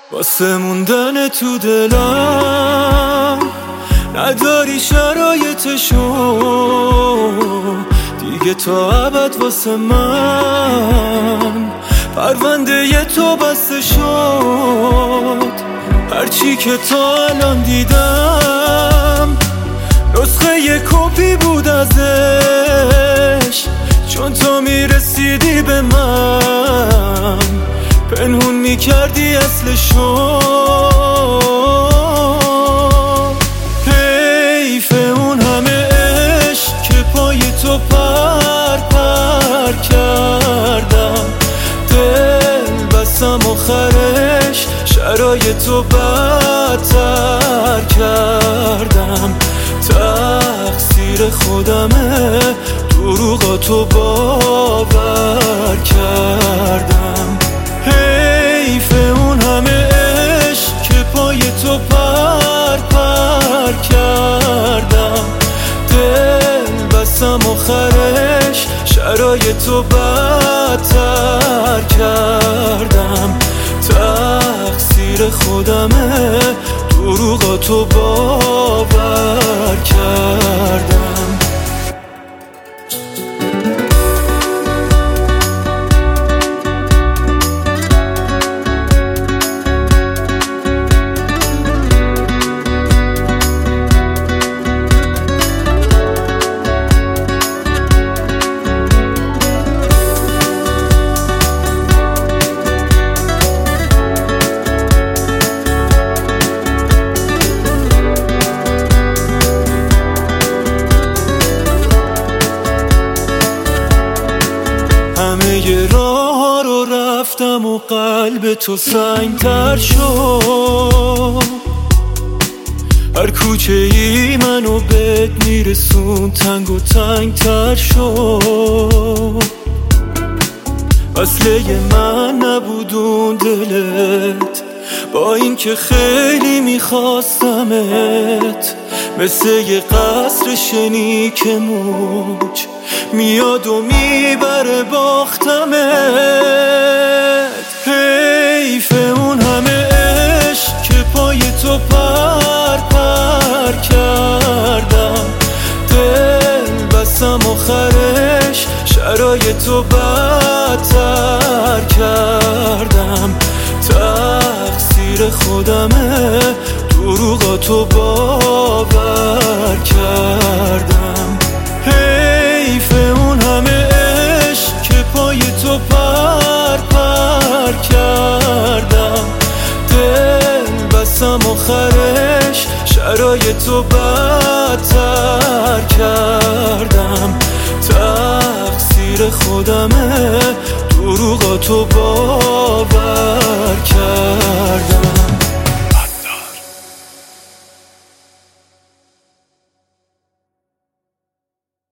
واسه موندن تو دلم نداری شرایطشو دیگه تا ابد. واسه من پرونده تو بسته شد. هرچی که تا الان دیدم نسخه یه کپی بود ازش، چون تو میرسیدی به من پنهون میکردی اصلشو. حیف اون همه عشق که پای تو پر کردم، دل بستم آخرش شرایطو بدتر کردم. تقصیر خودمه دروغاتو باور کردم. حیف اون همه عشق که پای تو پر کردم، دل بستم آخرش شرایطو بدتر کردم. تقصیر خودمه دروغاتو باور کردم. همه راه رو رفتم و قلب تو سنگ‌تر شد. هر کوچه ای منو بهت میرسون تنگ و تنگ‌تر شد. اصله من نبودون دلت، با این که خیلی میخواستمت، مثل یه قصر شنیک موج میاد و میبره باختمت. حیف اون همه عشق که پای تو پر کردم، دل بستم آخرش شرایطو بدتر کردم. تقصیر خودمه دروغاتو باور کردم. حیف اون همه عشق که پای تو پر کردم، دل بستم آخرش شرایطو بدتر کردم. تقصیر خودمه دروغاتو باور کردم.